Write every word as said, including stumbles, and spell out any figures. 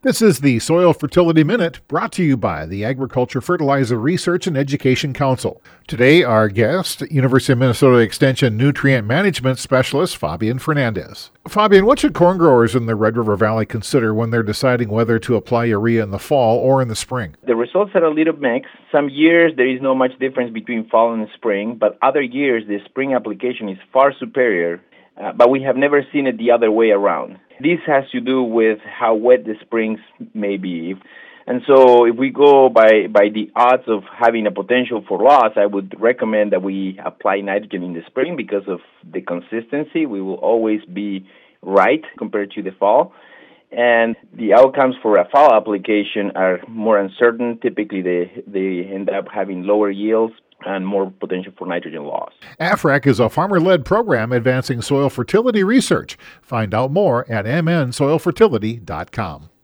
This is the Soil Fertility Minute, brought to you by the Agriculture Fertilizer Research and Education Council. Today, our guest, University of Minnesota Extension Nutrient Management Specialist, Fabian Fernandez. Fabian, what should corn growers in the Red River Valley consider when they're deciding whether to apply urea in the fall or in the spring? The results are a little mixed. Some years there is not much difference between fall and spring, but other years the spring application is far superior, uh, but we have never seen it the other way around. This has to do with how wet the springs may be. And so if we go by, by the odds of having a potential for loss, I would recommend that we apply nitrogen in the spring because of the consistency. We will always be right compared to the fall. And the outcomes for a fall application are more uncertain. Typically, they, they end up having lower yields and more potential for nitrogen loss. A F R A C is a farmer-led program advancing soil fertility research. Find out more at m n soil fertility dot com.